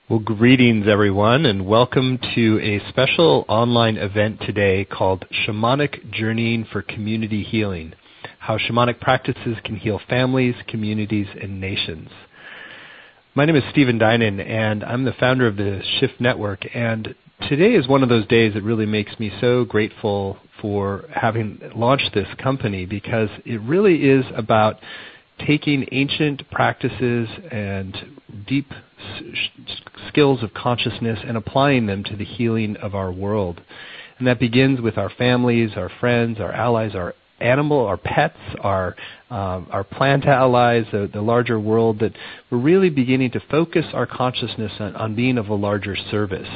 Well, greetings, everyone, and welcome to a special online event today called Shamanic Journeying for Community Healing, How Shamanic Practices Can Heal Families, Communities, and Nations. My name is Stephen Dinan, and I'm the founder of the Shift Network, and today is one of those days that really makes me so grateful for having launched this company, because it really is about taking ancient practices and deep skills of consciousness and applying them to the healing of our world. And that begins with our families, our friends, our allies, our animal, our pets, our plant allies, the larger world, that we're really beginning to focus our consciousness on being of a larger service.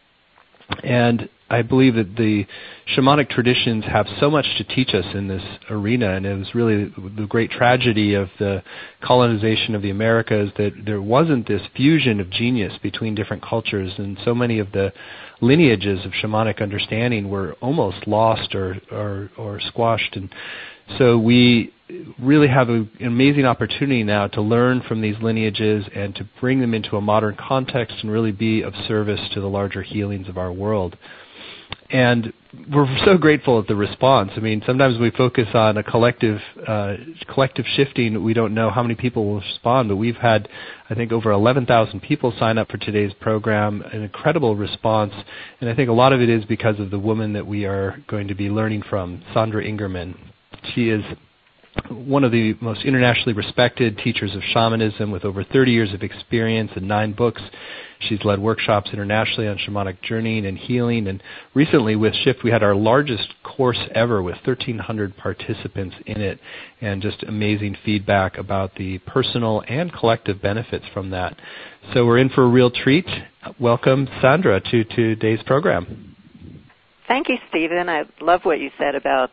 And I believe that the shamanic traditions have so much to teach us in this arena, and it was really the great tragedy of the colonization of the Americas that there wasn't this fusion of genius between different cultures, and so many of the lineages of shamanic understanding were almost lost or squashed. And so we really have an amazing opportunity now to learn from these lineages and to bring them into a modern context and really be of service to the larger healings of our world. And we're so grateful at the response. I mean, sometimes we focus on a collective shifting. We don't know how many people will respond, but we've had, I think, over 11,000 people sign up for today's program, an incredible response. And I think a lot of it is because of the woman that we are going to be learning from, Sandra Ingerman. She is one of the most internationally respected teachers of shamanism with over 30 years of experience and 9 books. She's led workshops internationally on shamanic journeying and healing. And recently with Shift, we had our largest course ever with 1,300 participants in it, and just amazing feedback about the personal and collective benefits from that. So we're in for a real treat. Welcome, Sandra, to today's program. Thank you, Stephen. I love what you said about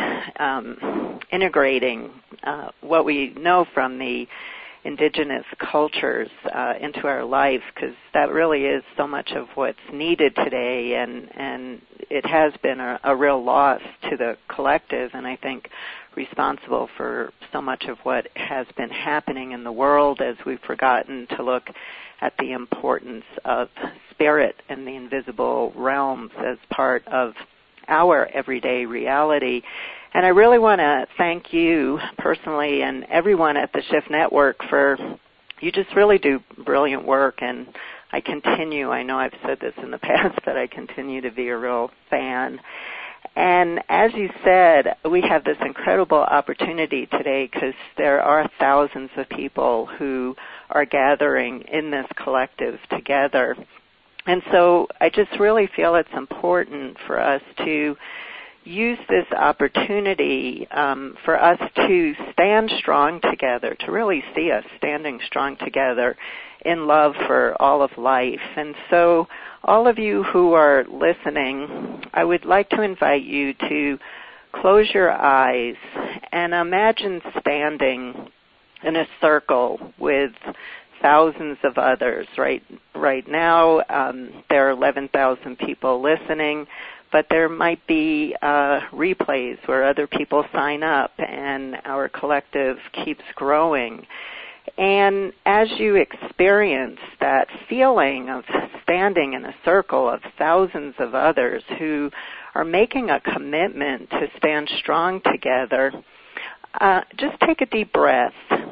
integrating what we know from the indigenous cultures into our life, because that really is so much of what's needed today, and it has been a real loss to the collective, and I think responsible for so much of what has been happening in the world as we've forgotten to look at the importance of spirit and the invisible realms as part of our everyday reality. And I really want to thank you personally and everyone at the Shift Network for, you just really do brilliant work, and I know I've said this in the past, but I continue to be a real fan. And as you said, we have this incredible opportunity today because there are thousands of people who are gathering in this collective together. And so I just really feel it's important for us to use this opportunity for us to stand strong together, to really see us standing strong together in love for all of life. And so all of you who are listening, I would like to invite you to close your eyes and imagine standing in a circle with thousands of others. Right now, there are 11,000 people listening, but there might be replays where other people sign up and our collective keeps growing. And as you experience that feeling of standing in a circle of thousands of others who are making a commitment to stand strong together, just take a deep breath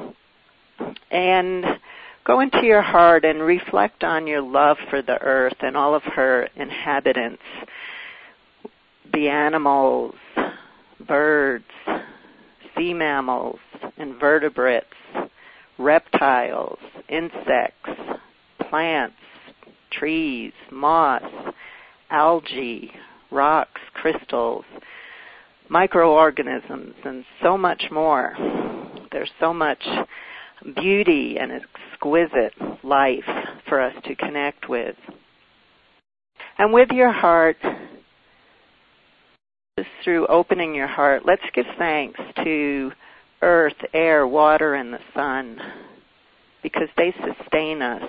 and go into your heart and reflect on your love for the earth and all of her inhabitants, the animals, birds, sea mammals, invertebrates, reptiles, insects, plants, trees, moss, algae, rocks, crystals, microorganisms, and so much more. There's so much beauty and exquisite life for us to connect with. And with your heart, just through opening your heart, let's give thanks to earth, air, water, and the sun, because they sustain us.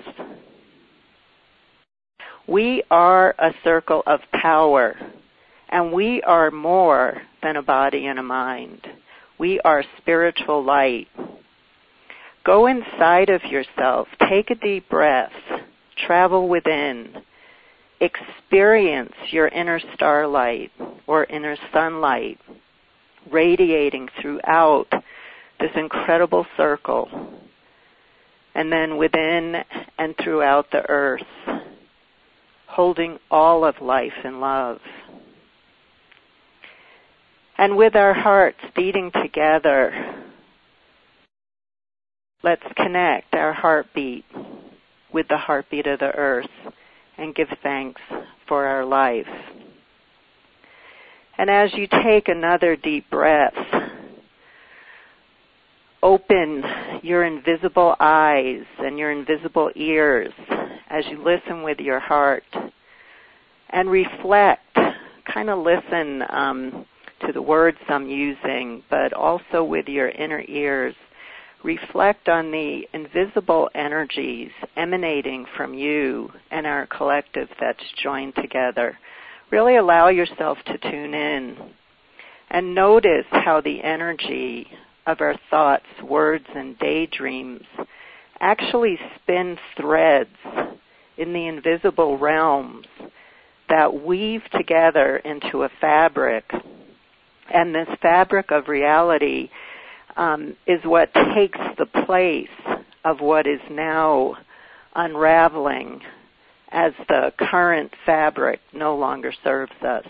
We are a circle of power, and we are more than a body and a mind. We are spiritual light. Go inside of yourself, take a deep breath, travel within, experience your inner starlight or inner sunlight radiating throughout this incredible circle, and then within and throughout the earth, holding all of life in love. And with our hearts beating together, let's connect our heartbeat with the heartbeat of the earth and give thanks for our life. And as you take another deep breath, open your invisible eyes and your invisible ears as you listen with your heart and reflect. Kind of listen to the words I'm using, but also with your inner ears. Reflect on the invisible energies emanating from you and our collective that's joined together. Really allow yourself to tune in and notice how the energy of our thoughts, words, and daydreams actually spin threads in the invisible realms that weave together into a fabric. And this fabric of reality is what takes the place of what is now unraveling as the current fabric no longer serves us.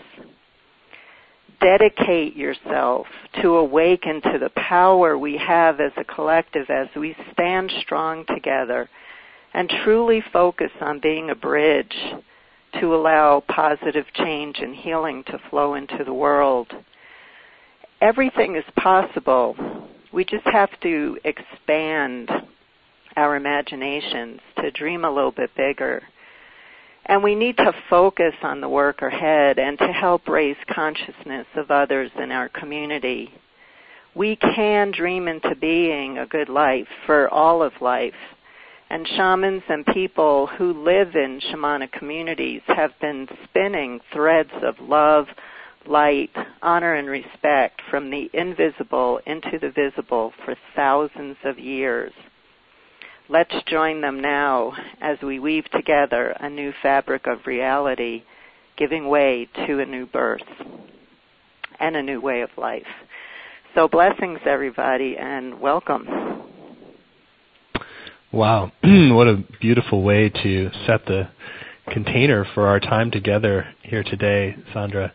Dedicate yourself to awaken to the power we have as a collective as we stand strong together and truly focus on being a bridge to allow positive change and healing to flow into the world. Everything is possible. We just have to expand our imaginations to dream a little bit bigger. And we need to focus on the work ahead and to help raise consciousness of others in our community. We can dream into being a good life for all of life. And shamans and people who live in shamanic communities have been spinning threads of love, light, honor, and respect from the invisible into the visible for thousands of years. Let's join them now as we weave together a new fabric of reality, giving way to a new birth and a new way of life. So blessings, everybody, and welcome. Wow, what a beautiful way to set the container for our time together here today, Sandra.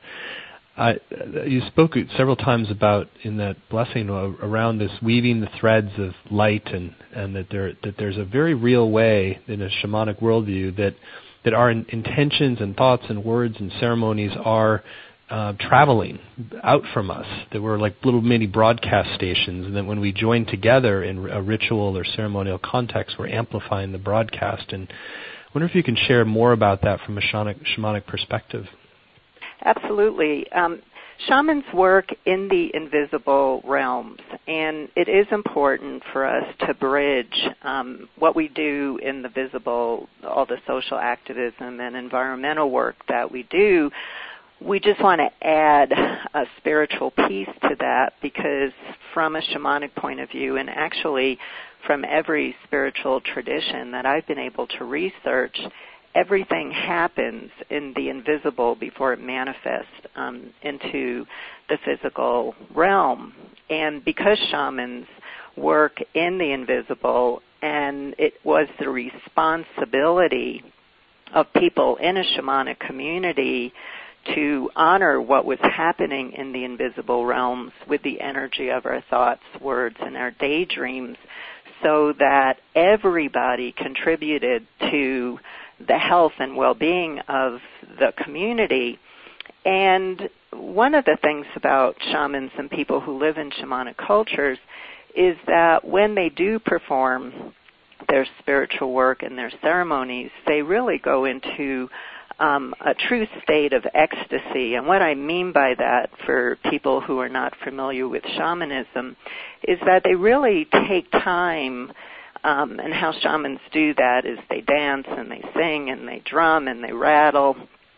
You spoke several times about in that blessing around this weaving the threads of light, and that there's a very real way in a shamanic worldview that our intentions and thoughts and words and ceremonies are traveling out from us, that we're like little mini broadcast stations, and that when we join together in a ritual or ceremonial context, we're amplifying the broadcast. And I wonder if you can share more about that from a shamanic perspective. Absolutely. Shamans work in the invisible realms, and it is important for us to bridge what we do in the visible, all the social activism and environmental work that we do. We just want to add a spiritual piece to that, because from a shamanic point of view, and actually from every spiritual tradition that I've been able to research, everything happens in the invisible before it manifests into the physical realm. And because shamans work in the invisible, and it was the responsibility of people in a shamanic community to honor what was happening in the invisible realms with the energy of our thoughts, words, and our daydreams, so that everybody contributed to the health and well-being of the community. And one of the things about shamans and people who live in shamanic cultures is that when they do perform their spiritual work and their ceremonies, they really go into a true state of ecstasy. And what I mean by that, for people who are not familiar with shamanism, is that they really take time, and how shamans do that is they dance and they sing and they drum and they rattle.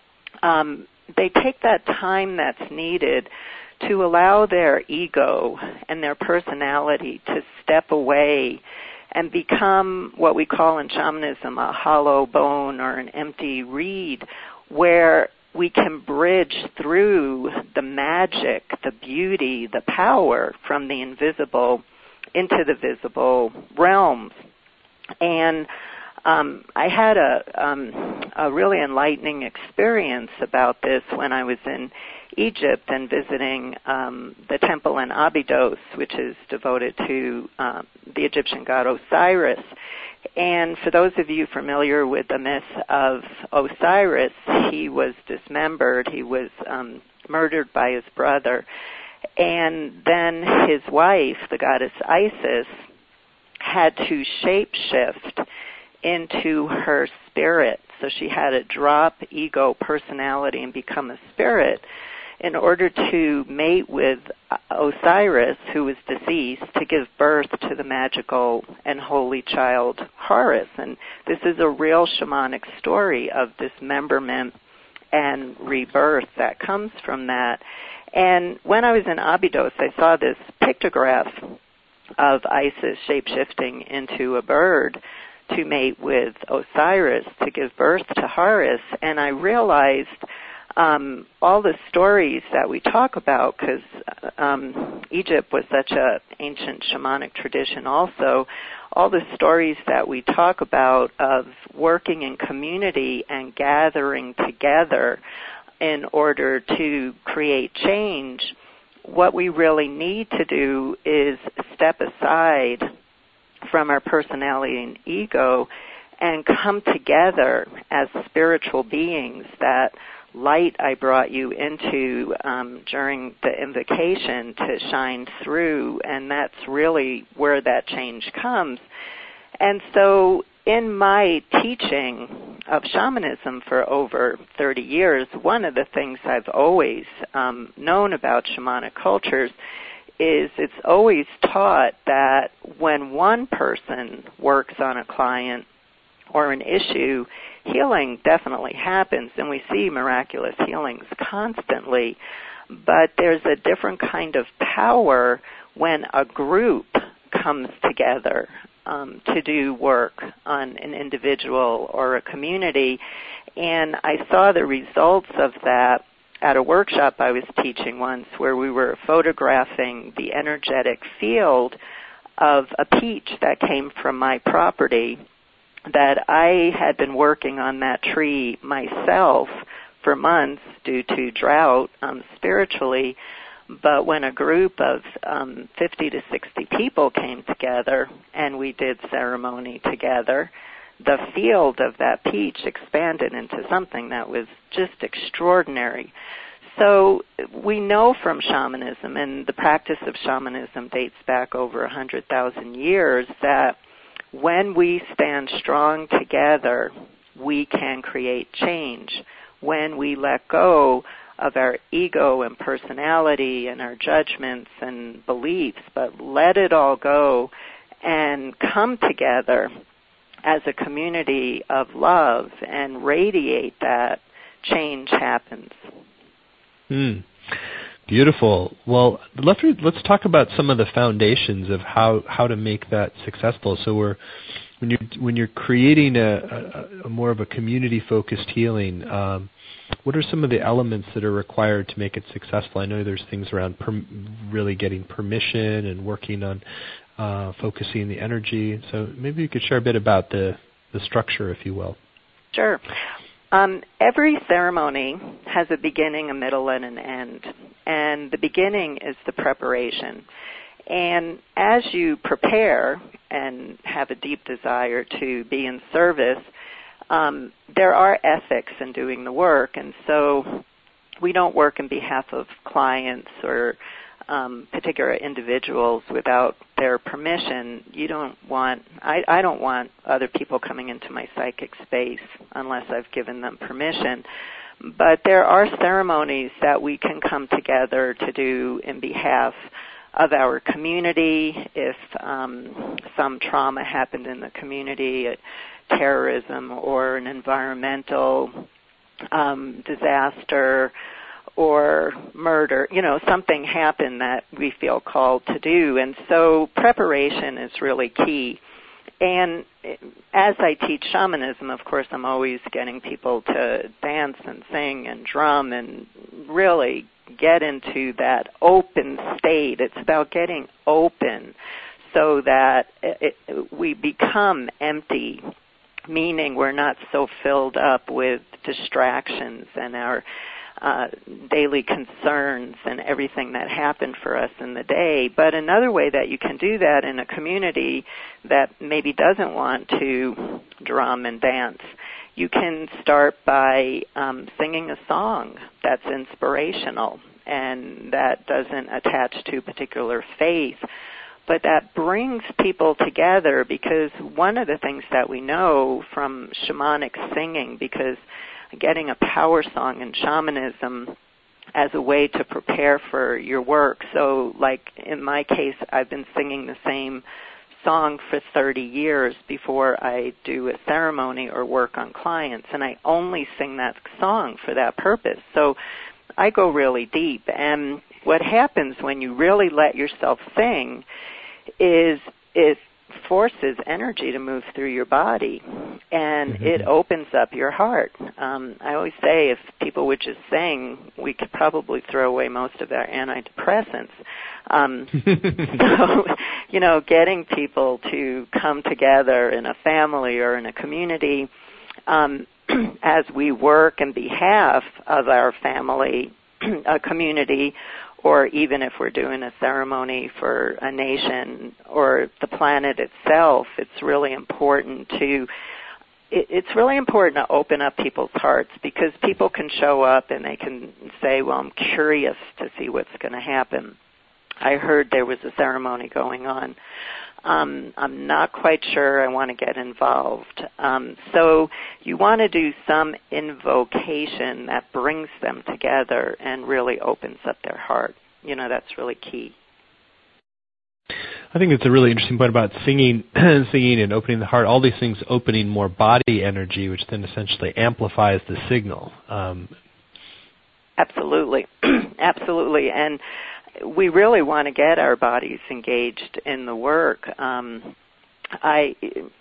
They take that time that's needed to allow their ego and their personality to step away and become what we call in shamanism a hollow bone or an empty reed, where we can bridge through the magic, the beauty, the power from the invisible into the visible realms. And I had a really enlightening experience about this when I was in Egypt and visiting the temple in Abydos, which is devoted to the Egyptian god Osiris. And for those of you familiar with the myth of Osiris, he was dismembered. He was murdered by his brother. And then his wife, the goddess Isis, had to shapeshift into her spirit. So she had to drop ego, personality, and become a spirit in order to mate with Osiris, who was deceased, to give birth to the magical and holy child Horus. And this is a real shamanic story of dismemberment and rebirth that comes from that. And when I was in Abydos, I saw this pictograph of Isis shapeshifting into a bird to mate with Osiris to give birth to Horus, and I realized all the stories that we talk about, because Egypt was such an ancient shamanic tradition also, all the stories that we talk about of working in community and gathering together in order to create change, what we really need to do is step aside from our personality and ego and come together as spiritual beings. That light I brought you into during the invocation to shine through, and that's really where that change comes. And so in my teaching of shamanism for over 30 years, one of the things I've always known about shamanic cultures is it's always taught that when one person works on a client or an issue, healing definitely happens, and we see miraculous healings constantly, but there's a different kind of power when a group comes together to do work on an individual or a community. And I saw the results of that at a workshop I was teaching once, where we were photographing the energetic field of a peach that came from my property, that I had been working on that tree myself for months due to drought spiritually. But when a group of 50 to 60 people came together and we did ceremony together, the field of that peach expanded into something that was just extraordinary. So we know from shamanism, and the practice of shamanism dates back over 100,000 years, that when we stand strong together, we can create change. When we let go of our ego and personality and our judgments and beliefs, but let it all go and come together as a community of love and radiate that, change happens. Beautiful. Well, let's talk about some of the foundations of how to make that successful. So when you're creating a more of a community-focused healing, what are some of the elements that are required to make it successful? I know there's things around really getting permission and working on focusing the energy. So maybe you could share a bit about the structure, if you will. Sure. Every ceremony has a beginning, a middle, and an end. And the beginning is the preparation. And as you prepare and have a deep desire to be in service, there are ethics in doing the work. And so we don't work on behalf of clients or particular individuals without their permission. I don't want other people coming into my psychic space unless I've given them permission. But there are ceremonies that we can come together to do in behalf of our community. If some trauma happened in the community, terrorism or an environmental disaster or murder, something happened that we feel called to do. And so preparation is really key. And as I teach shamanism, of course, I'm always getting people to dance and sing and drum and really get into that open state. It's about getting open so that we become empty, meaning we're not so filled up with distractions and our daily concerns and everything that happened for us in the day. But another way that you can do that in a community that maybe doesn't want to drum and dance, you can start by singing a song that's inspirational and that doesn't attach to a particular faith, but that brings people together, because one of the things that we know from shamanic singing, because getting a power song in shamanism as a way to prepare for your work. So like in my case, I've been singing the same song for 30 years before I do a ceremony or work on clients, and I only sing that song for that purpose. So I go really deep. And what happens when you really let yourself sing is it forces energy to move through your body, and it opens up your heart. I always say if people would just sing, we could probably throw away most of our antidepressants. So, getting people to come together in a family or in a community as we work in behalf of our family, a community, or even if we're doing a ceremony for a nation or the planet itself, it's really important to open up people's hearts, because people can show up and they can say, well, I'm curious to see what's going to happen. I heard there was a ceremony going on. I'm not quite sure I want to get involved. So you want to do some invocation that brings them together and really opens up their heart. That's really key. I think it's a really interesting point about singing and opening the heart. All these things opening more body energy, which then essentially amplifies the signal. Absolutely. Absolutely. And we really want to get our bodies engaged in the work. I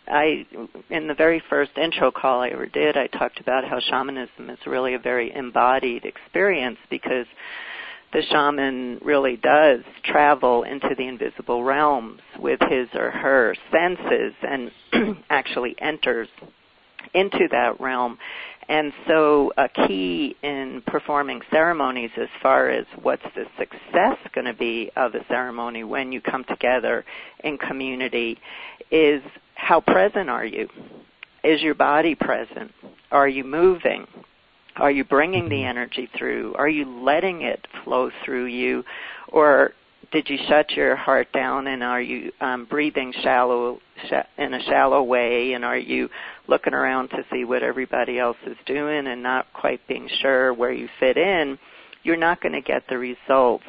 in the very first intro call I ever did, I talked about how shamanism is really a very embodied experience, because the shaman really does travel into the invisible realms with his or her senses and actually enters into that realm. And so a key in performing ceremonies, as far as what's the success going to be of a ceremony when you come together in community, is how present are you? Is your body present? Are you moving? Are you bringing the energy through? Are you letting it flow through you? Or did you shut your heart down, and are you breathing in a shallow way, and are you looking around to see what everybody else is doing and not quite being sure where you fit in? You're not going to get the results.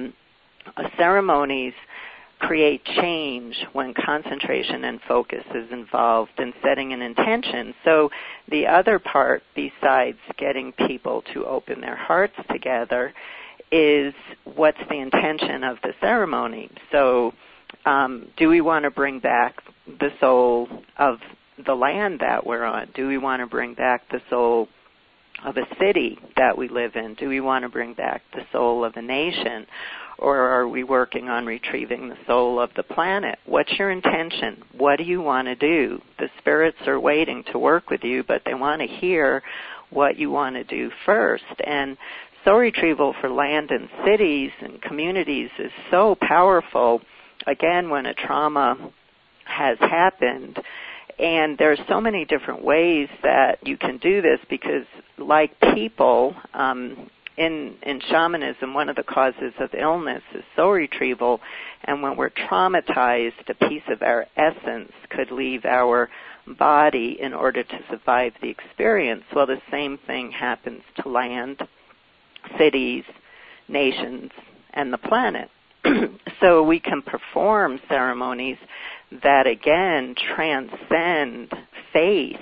Ceremonies create change when concentration and focus is involved in setting an intention. So the other part, besides getting people to open their hearts together, is what's the intention of the ceremony. So do we want to bring back the soul of the land that we're on? Do we want to bring back the soul of a city that we live in? Do we want to bring back the soul of a nation? Or are we working on retrieving the soul of the planet? What's your intention? What do you want to do? The spirits are waiting to work with you, but they want to hear what you want to do first. And soul retrieval for land and cities and communities is so powerful, again, when a trauma has happened. And there's so many different ways that you can do this, because like people, in shamanism, one of the causes of illness is soul retrieval, and when we're traumatized, a piece of our essence could leave our body in order to survive the experience. Well, the same thing happens to land, cities, nations, and the planet. So we can perform ceremonies that, again, transcend faith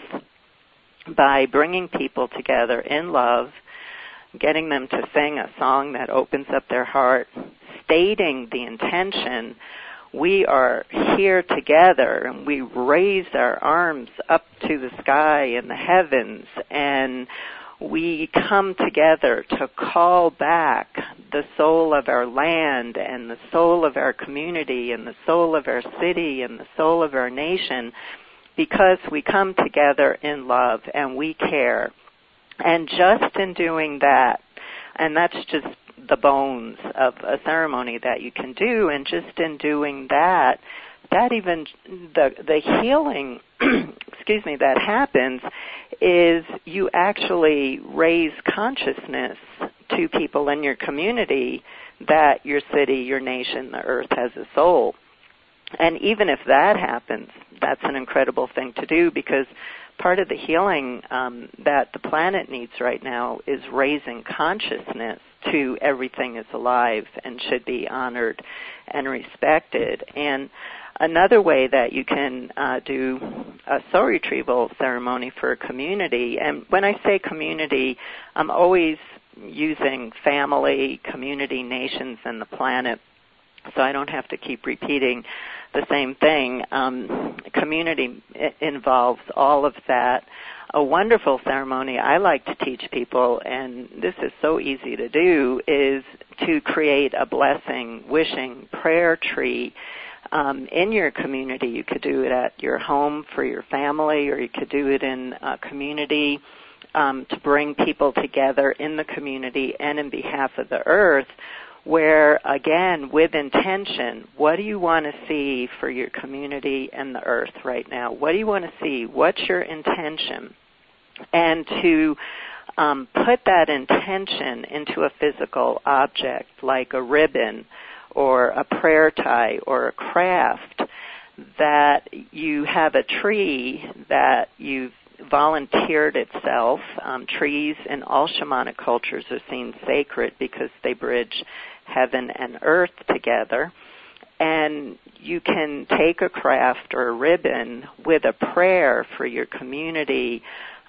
by bringing people together in love, getting them to sing a song that opens up their heart, stating the intention we are here together, and we raise our arms up to the sky and the heavens, and we come together to call back the soul of our land and the soul of our community and the soul of our city and the soul of our nation, because we come together in love and we care. And just in doing that, and that's just the bones of a ceremony that you can do, and just in doing that, that even the healing that happens is you actually raise consciousness to people in your community that your city, your nation, the earth has a soul. And even if that happens, that's an incredible thing to do, because part of the healing that the planet needs right now is raising consciousness to everything is alive and should be honored and respected. And another way that you can do a soul retrieval ceremony for a community, and when I say community, I'm always using family, community, nations, and the planet, so I don't have to keep repeating the same thing. Community involves all of that. A wonderful ceremony I like to teach people, and this is so easy to do, is to create a blessing, wishing, prayer tree in your community. You could do it at your home for your family, or you could do it in a community to bring people together in the community and in behalf of the earth, where, again, with intention, what do you want to see for your community and the earth right now? What do you want to see? What's your intention? And to put that intention into a physical object, like a ribbon or a prayer tie or a craft, that you have a tree that you've volunteered itself. Trees in all shamanic cultures are seen sacred because they bridge heaven and earth together. And you can take a craft or a ribbon with a prayer for your community,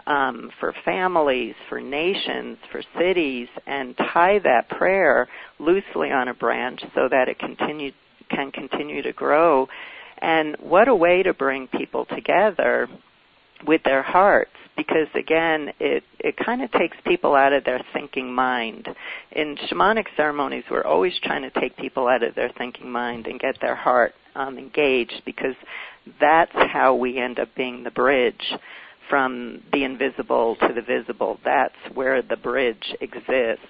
for families, for nations, for cities, and tie that prayer loosely on a branch so that it can continue to grow. And what a way to bring people together with their hearts, because again, it kind of takes people out of their thinking mind. In shamanic ceremonies, we're always trying to take people out of their thinking mind and get their heart engaged, because that's how we end up being the bridge from the invisible to the visible. That's where the bridge exists.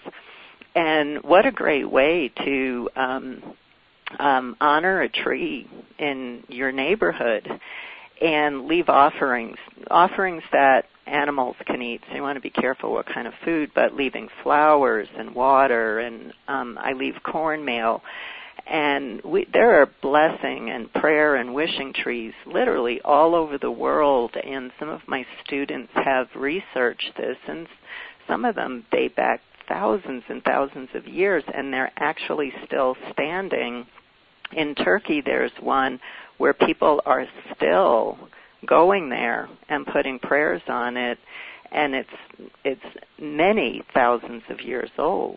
And what a great way to honor a tree in your neighborhood and leave offerings that animals can eat. So you want to be careful what kind of food, but leaving flowers and water, and I leave cornmeal. And there are blessing and prayer and wishing trees literally all over the world, and some of my students have researched this, and some of them date back thousands and thousands of years, and they're actually still standing. In Turkey, there's one where people are still going there and putting prayers on it, and it's many thousands of years old.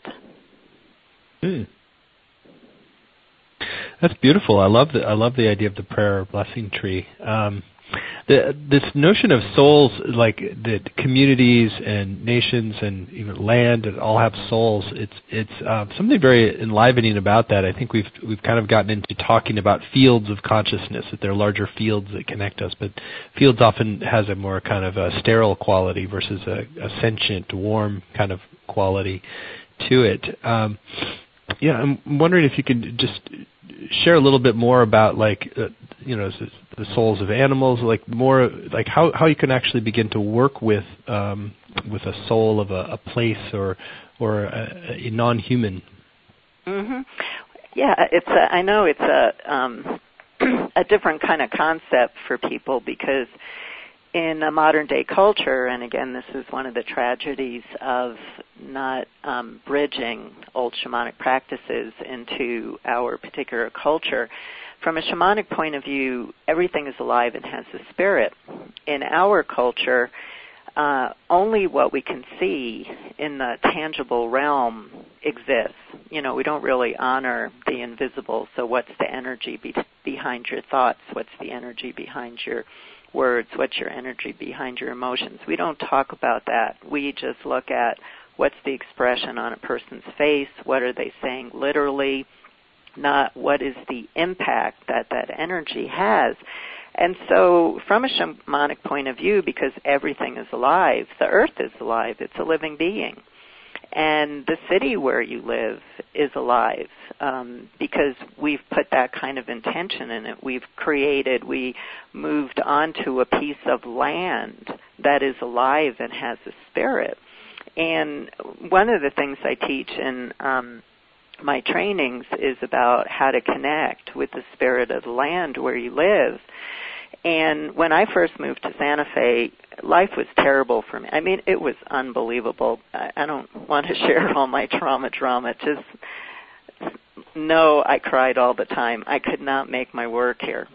That's beautiful. I love the idea of the prayer or blessing tree. This notion of souls, like that communities and nations and even land and all have souls. It's something very enlivening about that. I think we've kind of gotten into talking about fields of consciousness, that there are larger fields that connect us, but fields often has a more kind of a sterile quality versus a sentient, warm kind of quality to it. I'm wondering if you could just share a little bit more about, like, the souls of animals, like more like how you can actually begin to work with a soul of a place or a non-human. Mm-hmm. Yeah, I know it's a different kind of concept for people, because in a modern day culture, and again, this is one of the tragedies of not bridging old shamanic practices into our particular culture. From a shamanic point of view, everything is alive and has a spirit. In our culture, only what we can see in the tangible realm exists. We don't really honor the invisible. So what's the energy behind your thoughts? What's the energy behind your words? What's your energy behind your emotions? We don't talk about that. We just look at what's the expression on a person's face, what are they saying literally, not what is the impact that energy has. And so from a shamanic point of view, because everything is alive, the earth is alive, it's a living being. And the city where you live is alive because we've put that kind of intention in it. We moved onto a piece of land that is alive and has a spirit. And one of the things I teach in my trainings is about how to connect with the spirit of the land where you live. And when I first moved to Santa Fe, life was terrible for me. I mean, it was unbelievable. I don't want to share all my trauma. Just know I cried all the time. I could not make my work here,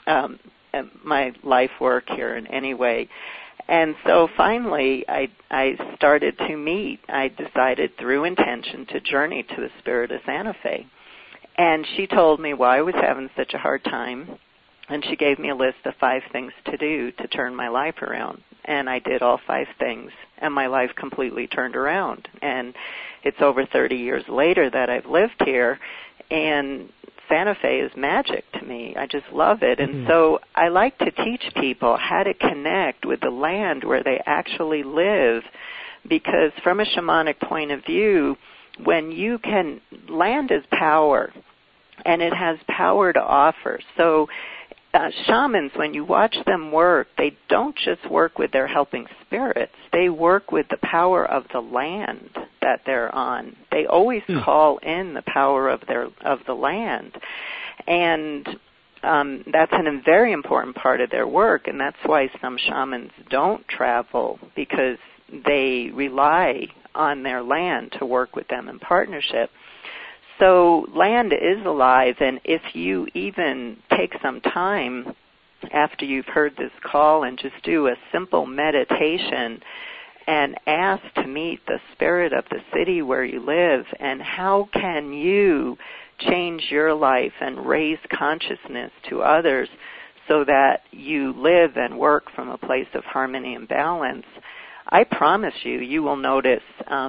my life work here in any way. And so finally, I started to meet. I decided through intention to journey to the spirit of Santa Fe. And she told me why I was having such a hard time. And she gave me a list of 5 things to do to turn my life around. And I did all 5 things, and my life completely turned around. And it's over 30 years later that I've lived here, and Santa Fe is magic to me. I just love it. And so I like to teach people how to connect with the land where they actually live, because from a shamanic point of view, land is power, and it has power to offer. So shamans, when you watch them work, they don't just work with their helping spirits. They work with the power of the land that they're on. They always call in the power of the land. And that's a very important part of their work, and that's why some shamans don't travel, because they rely on their land to work with them in partnership. So land is alive, and if you even take some time after you've heard this call and just do a simple meditation and ask to meet the spirit of the city where you live, and how can you change your life and raise consciousness to others so that you live and work from a place of harmony and balance, I promise you will notice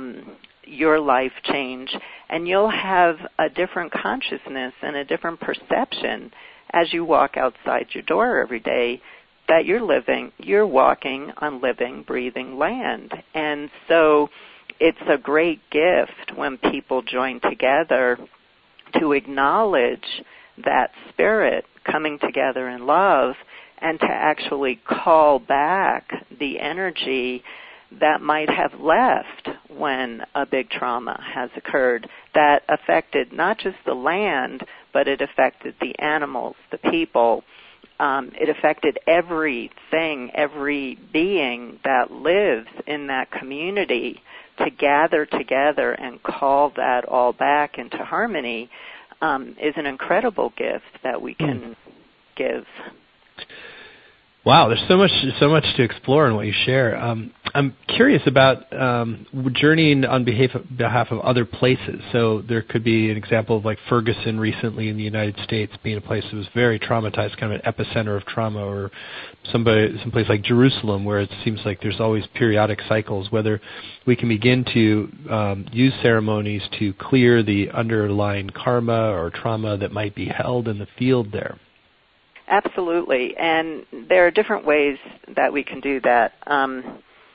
your life change, and you'll have a different consciousness and a different perception as you walk outside your door every day, that you're walking on living, breathing land. And so it's a great gift when people join together to acknowledge that spirit coming together in love and to actually call back the energy that might have left when a big trauma has occurred that affected not just the land, but it affected the animals, the people. It affected everything, every being that lives in that community. To gather together and call that all back into harmony is an incredible gift that we can give. Wow, there's so much to explore in what you share. I'm curious about journeying on behalf of other places. So there could be an example of like Ferguson recently in the United States being a place that was very traumatized, kind of an epicenter of trauma, or someplace like Jerusalem where it seems like there's always periodic cycles, whether we can begin to use ceremonies to clear the underlying karma or trauma that might be held in the field there. Absolutely, and there are different ways that we can do that, and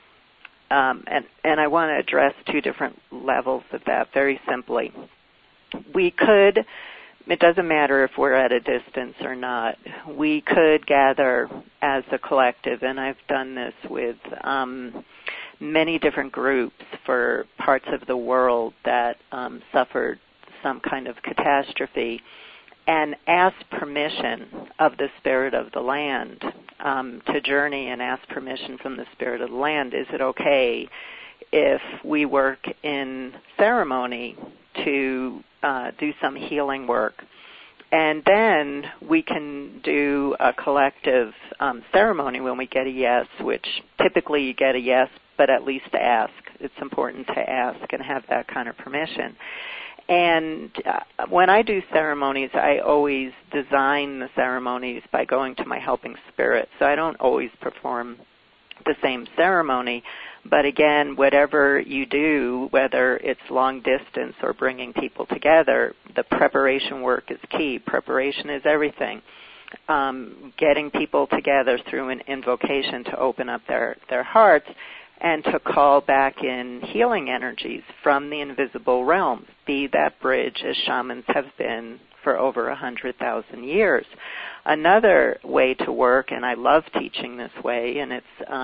I want to address 2 different levels of that very simply. We could, it doesn't matter if we're at a distance or not, we could gather as a collective, and I've done this with many different groups for parts of the world that suffered some kind of catastrophe, and ask permission of the spirit of the land to journey, and ask permission from the spirit of the land. Is it okay if we work in ceremony to do some healing work? And then we can do a collective ceremony when we get a yes, which typically you get a yes, but at least ask. It's important to ask and have that kind of permission. And when I do ceremonies, I always design the ceremonies by going to my helping spirit. So I don't always perform the same ceremony. But again, whatever you do, whether it's long distance or bringing people together, the preparation work is key. Preparation is everything. Getting people together through an invocation to open up their hearts and to call back in healing energies from the invisible realms, be that bridge as shamans have been for over 100,000 years. Another way to work, and I love teaching this way, and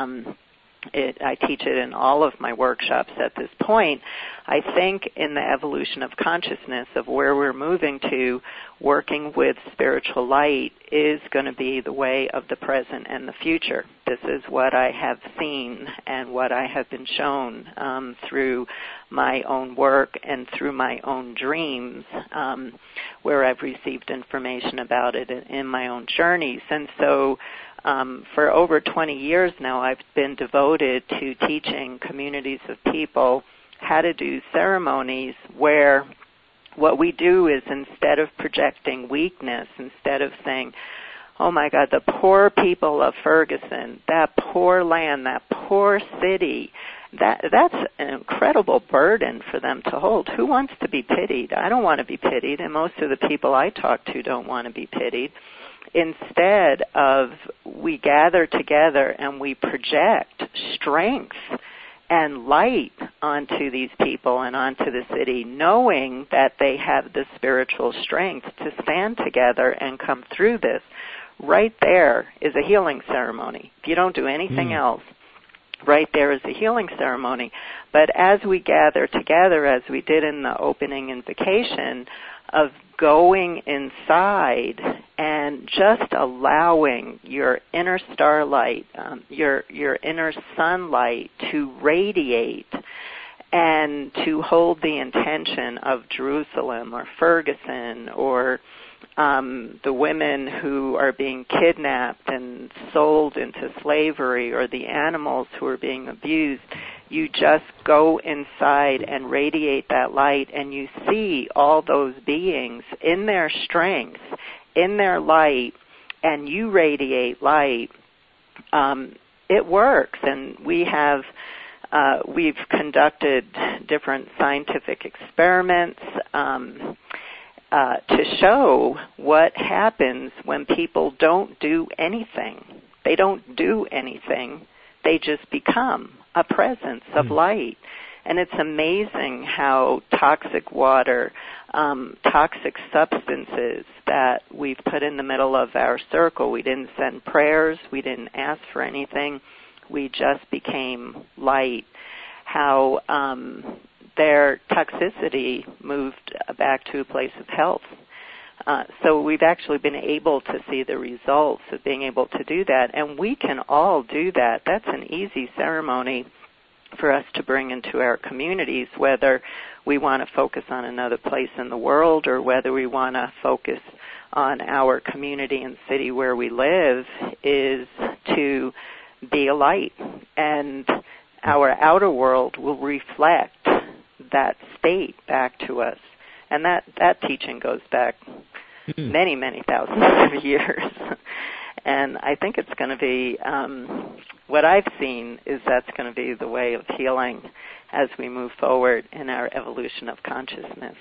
I teach it in all of my workshops at this point. I think in the evolution of consciousness of where we're moving to, working with spiritual light is going to be the way of the present and the future. This is what I have seen and what I have been shown through my own work and through my own dreams, where I've received information about it in my own journeys. And so for over 20 years now, I've been devoted to teaching communities of people how to do ceremonies where what we do is, instead of projecting weakness, instead of saying, oh my God, the poor people of Ferguson, that poor land, that poor city, that's an incredible burden for them to hold. Who wants to be pitied? I don't want to be pitied, and most of the people I talk to don't want to be pitied. Instead of, we gather together and we project strength and light onto these people and onto the city, knowing that they have the spiritual strength to stand together and come through this. Right there is a healing ceremony. If you don't do anything else, right there is a healing ceremony. But as we gather together, as we did in the opening invocation, of going inside and just allowing your inner starlight, your inner sunlight to radiate and to hold the intention of Jerusalem or Ferguson or the women who are being kidnapped and sold into slavery or the animals who are being abused. You just go inside and radiate that light, and you see all those beings in their strength, in their light, and you radiate light. It works, and we've conducted different scientific experiments to show what happens when people don't do anything. They don't do anything. They just become a presence of light. And it's amazing how toxic water, toxic substances that we've put in the middle of our circle, we didn't send prayers, we didn't ask for anything, we just became light, how their toxicity moved back to a place of health. So we've actually been able to see the results of being able to do that, and we can all do that. That's an easy ceremony for us to bring into our communities, whether we want to focus on another place in the world or whether we want to focus on our community and city where we live, is to be a light. And our outer world will reflect that state back to us. And that teaching goes back many, many thousands of years. And I think it's going to be, what I've seen is that's going to be the way of healing as we move forward in our evolution of consciousness.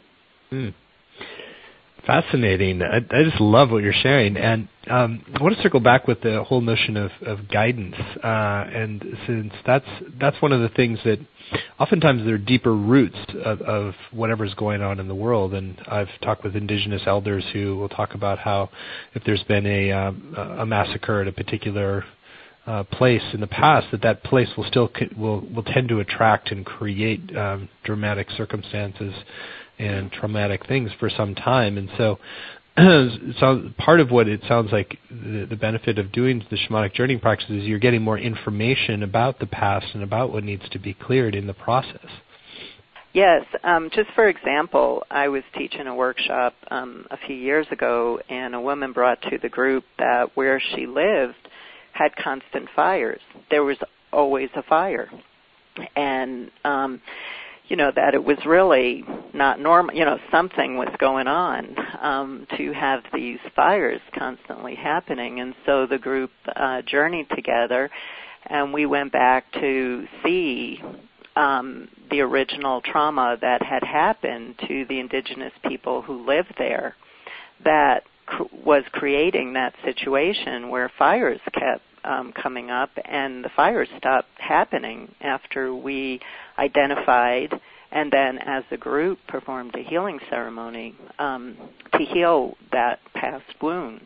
Fascinating. I just love what you're sharing. And I want to circle back with the whole notion of guidance. And since that's one of the things that oftentimes there are deeper roots of whatever's going on in the world. And I've talked with indigenous elders who will talk about how if there's been a massacre at a particular place in the past, that place will still will tend to attract and create dramatic circumstances and traumatic things for some time. And so part of what it sounds like the benefit of doing the shamanic journeying practices is you're getting more information about the past and about what needs to be cleared in the process. Yes. Just for example, I was teaching a workshop a few years ago, and a woman brought to the group that where she lived had constant fires. There was always a fire. And, that it was really not normal, something was going on to have these fires constantly happening. And so the group journeyed together, and we went back to see the original trauma that had happened to the indigenous people who lived there that was creating that situation where fires kept coming up, and the fires stopped happening after we identified and then as a group performed a healing ceremony to heal that past wound.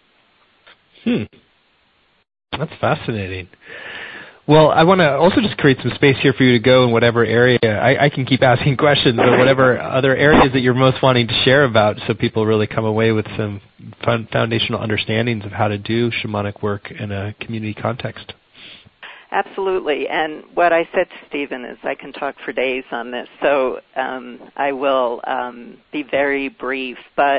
That's fascinating. Well, I want to also just create some space here for you to go in whatever area. I can keep asking questions, but whatever other areas that you're most wanting to share about, so people really come away with some foundational understandings of how to do shamanic work in a community context. Absolutely. And what I said to Stephen is I can talk for days on this, so I will be very brief. But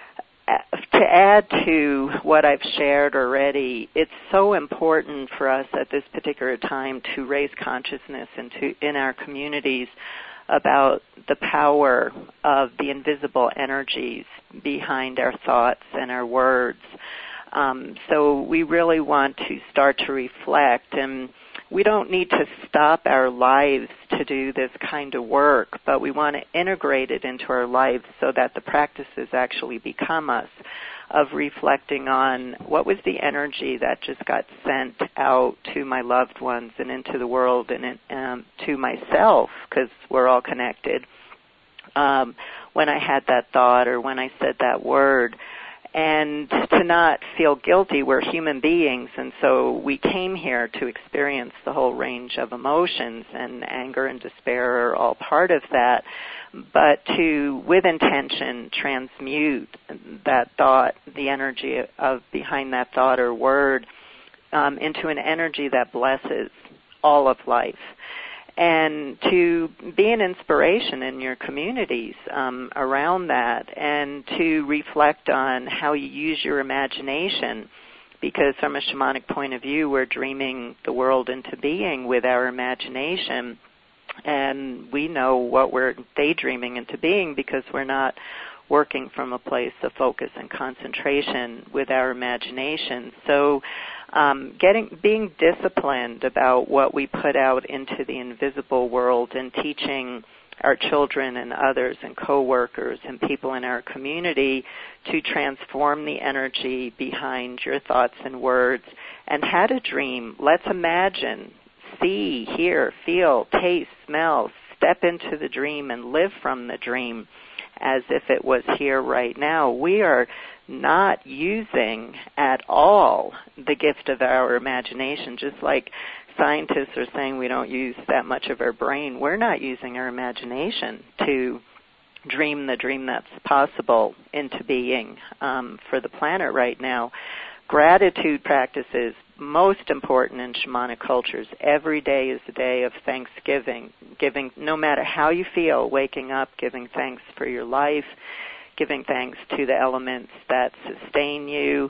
to add to what I've shared already, it's so important for us at this particular time to raise consciousness in our communities about the power of the invisible energies behind our thoughts and our words. So we really want to start to reflect, and we don't need to stop our lives to do this kind of work, but we want to integrate it into our lives so that the practices actually become us, of reflecting on what was the energy that just got sent out to my loved ones and into the world and to myself, because we're all connected, when I had that thought or when I said that word. And to not feel guilty. We're human beings, and so we came here to experience the whole range of emotions, and anger and despair are all part of that, but to, with intention, transmute that thought, the energy of behind that thought or word, into an energy that blesses all of life. And to be an inspiration in your communities around that, and to reflect on how you use your imagination, because from a shamanic point of view, we're dreaming the world into being with our imagination, and we know what we're daydreaming into being because we're not working from a place of focus and concentration with our imagination. So being disciplined about what we put out into the invisible world, and teaching our children and others and coworkers and people in our community to transform the energy behind your thoughts and words. And how to dream. Let's imagine, see, hear, feel, taste, smell, step into the dream and live from the dream as if it was here right now. We are not using at all the gift of our imagination, just like scientists are saying we don't use that much of our brain. We're not using our imagination to dream the dream that's possible into being for the planet right now. Gratitude practices, most important in shamanic cultures. Every day is a day of thanksgiving, giving, no matter how you feel, waking up, giving thanks for your life, giving thanks to the elements that sustain you,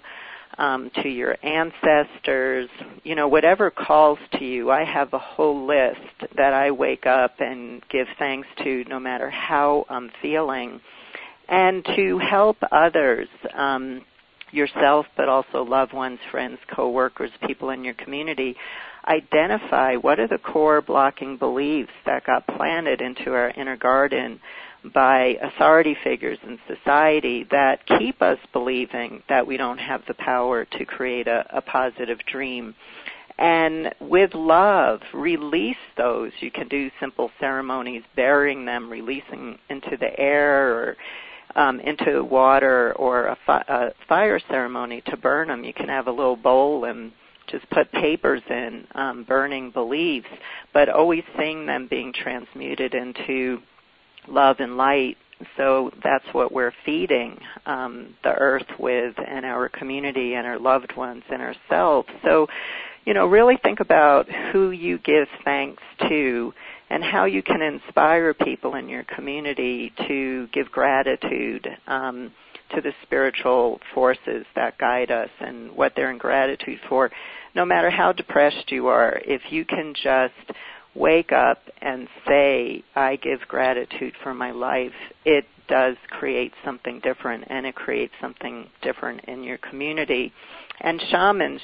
to your ancestors, whatever calls to you. I have a whole list that I wake up and give thanks to no matter how I'm feeling. And to help others, yourself, but also loved ones, friends, coworkers, people in your community, identify what are the core blocking beliefs that got planted into our inner garden by authority figures in society that keep us believing that we don't have the power to create a positive dream. And with love, release those. You can do simple ceremonies, burying them, releasing into the air or into water, or a fire ceremony to burn them. You can have a little bowl and just put papers in, burning beliefs, but always seeing them being transmuted into love and light. So that's what we're feeding the earth with, and our community and our loved ones and ourselves. So, really think about who you give thanks to and how you can inspire people in your community to give gratitude to the spiritual forces that guide us and what they're in gratitude for. No matter how depressed you are, if you can just wake up and say, I give gratitude for my life, it does create something different, and it creates something different in your community. And shamans,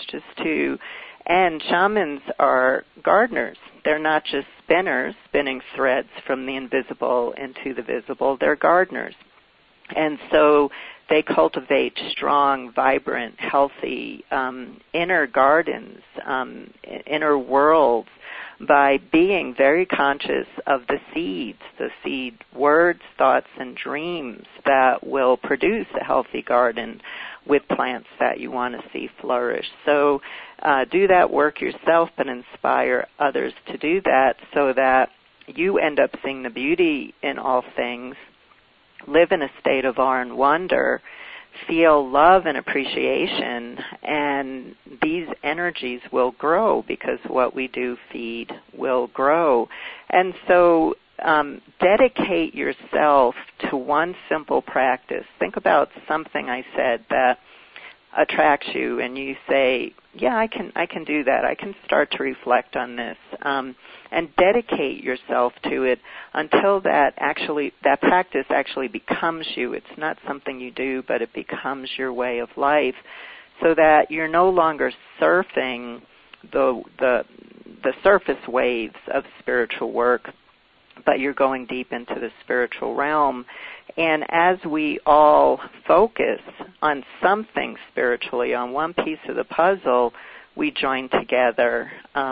shamans are gardeners. They're not just spinners, spinning threads from the invisible into the visible. They're gardeners. And so they cultivate strong, vibrant, healthy inner gardens, inner worlds, by being very conscious of the seed words, thoughts, and dreams that will produce a healthy garden with plants that you want to see flourish. So do that work yourself, but inspire others to do that so that you end up seeing the beauty in all things, live in a state of awe and wonder, feel love and appreciation, and these energies will grow because what we do feed will grow. And so dedicate yourself to one simple practice. Think about something I said that attracts you, and you say, yeah, I can do that. I can start to reflect on this, and dedicate yourself to it until that practice actually becomes you. It's not something you do, but it becomes your way of life, so that you're no longer surfing the surface waves of spiritual work, but you're going deep into the spiritual realm. And as we all focus on something spiritually, on one piece of the puzzle, we join together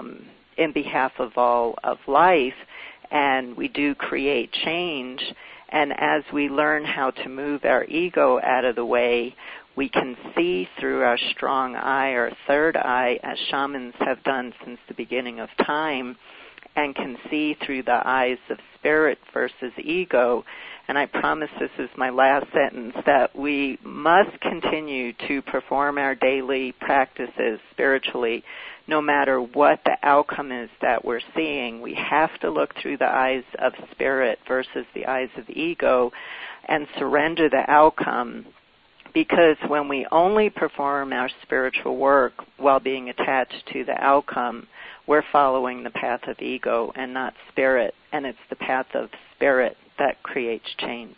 in behalf of all of life, and we do create change. And as we learn how to move our ego out of the way, we can see through our strong eye, our third eye, as shamans have done since the beginning of time, and can see through the eyes of spirit versus ego. And I promise this is my last sentence, that we must continue to perform our daily practices spiritually, no matter what the outcome is that we're seeing. We have to look through the eyes of spirit versus the eyes of ego and surrender the outcome, because when we only perform our spiritual work while being attached to the outcome, we're following the path of ego and not spirit, and it's the path of spirit that creates change.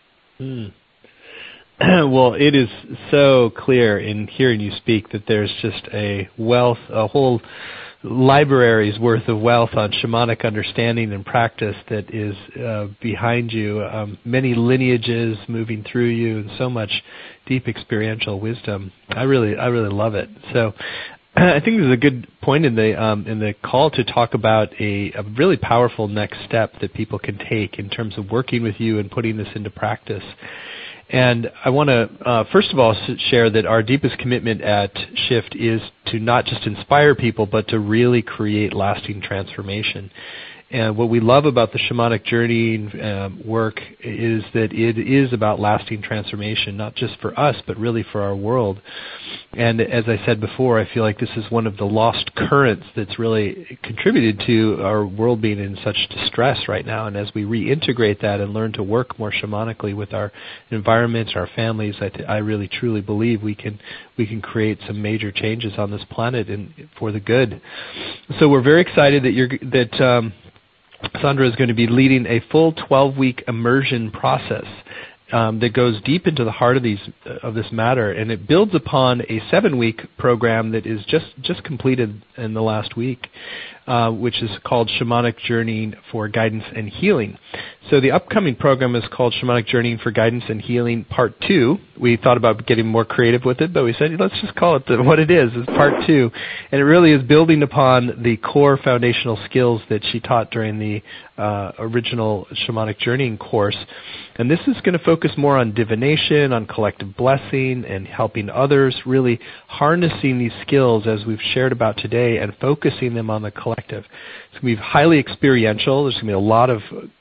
Well, it is so clear in hearing you speak that there's just a whole library's worth of wealth on shamanic understanding and practice that is behind you, many lineages moving through you, and so much deep experiential wisdom. I really love it. So I think there's a good point in the call to talk about a really powerful next step that people can take in terms of working with you and putting this into practice. And I want to, first of all, share that our deepest commitment at Shift is to not just inspire people, but to really create lasting transformation. And what we love about the shamanic journey work is that it is about lasting transformation, not just for us, but really for our world. And as I said before, I feel like this is one of the lost currents that's really contributed to our world being in such distress right now. And as we reintegrate that and learn to work more shamanically with our environments, our families, I really truly believe we can create some major changes on this planet and for the good. So we're very excited that Sandra is going to be leading a full 12-week immersion process that goes deep into the heart of this matter, and it builds upon a 7-week program that is just completed in the last week, which is called Shamanic Journeying for Guidance and Healing. So the upcoming program is called Shamanic Journeying for Guidance and Healing Part 2. We thought about getting more creative with it, but we said, let's just call it what it is. It's Part 2. And it really is building upon the core foundational skills that she taught during the original Shamanic Journeying course. And this is going to focus more on divination, on collective blessing, and helping others, really harnessing these skills as we've shared about today and focusing them on the collective. It's going to be highly experiential. There's going to be a lot of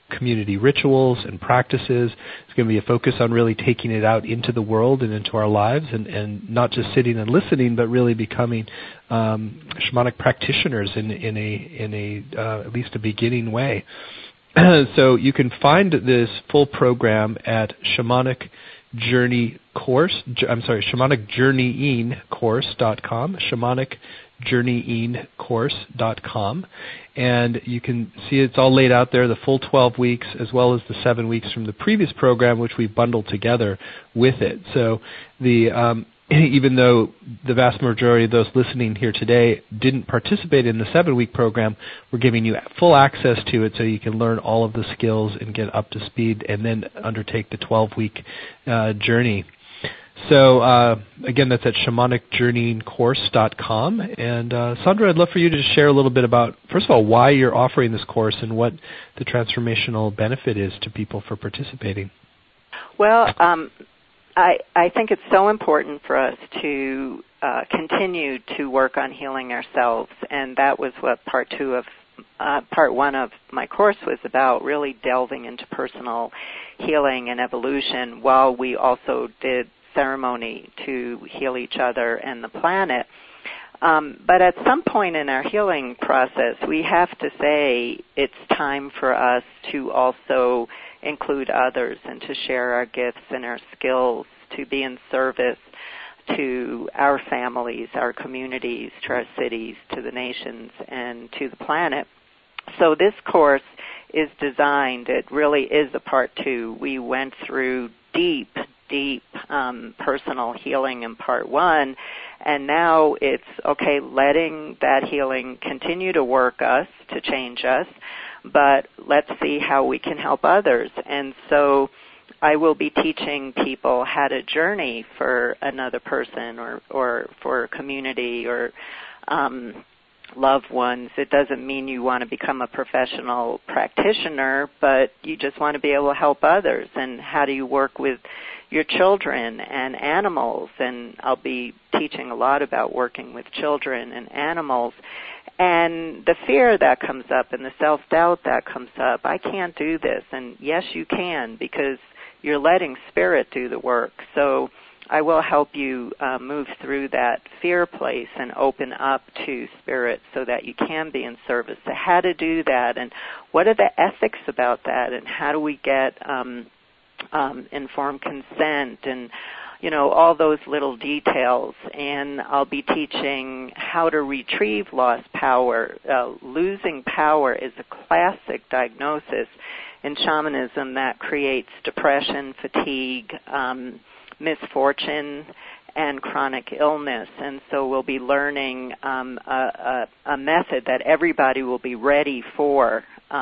community rituals and practices. It's going to be a focus on really taking it out into the world and into our lives, and not just sitting and listening, but really becoming shamanic practitioners in a at least a beginning way. So you can find this full program at shamanicjourneyingcourse.com, shamanicjourneyingcourse.com, and you can see it's all laid out there, the full 12 weeks as well as the 7 weeks from the previous program, which we bundled together with it. So even though the vast majority of those listening here today didn't participate in the 7-week program, we're giving you full access to it so you can learn all of the skills and get up to speed and then undertake the 12-week journey. So, again, that's at shamanicjourneyingcourse.com. And, Sandra, I'd love for you to share a little bit about, first of all, why you're offering this course and what the transformational benefit is to people for participating. Well, I think it's so important for us to continue to work on healing ourselves, and that was what part one of my course was about, really delving into personal healing and evolution while we also did ceremony to heal each other and the planet. But at some point in our healing process, we have to say it's time for us to also include others and to share our gifts and our skills, to be in service to our families, our communities, to our cities, to the nations, and to the planet. So this course is designed, it really is a part 2. We went through deep personal healing in part 1, and now it's, okay, letting that healing continue to work us, to change us, but let's see how we can help others. And so I will be teaching people how to journey for another person or for a community or loved ones. It doesn't mean you want to become a professional practitioner, but you just want to be able to help others. And how do you work with your children and animals? And I'll be teaching a lot about working with children and animals. And the fear that comes up and the self-doubt that comes up, I can't do this. And yes, you can, because you're letting Spirit do the work. So I will help you move through that fear place and open up to Spirit so that you can be in service. So how to do that, and what are the ethics about that, and how do we get informed consent, and all those little details. And I'll be teaching how to retrieve lost power. Losing power is a classic diagnosis in shamanism that creates depression, fatigue, misfortune, and chronic illness. And so we'll be learning a method that everybody will be ready for,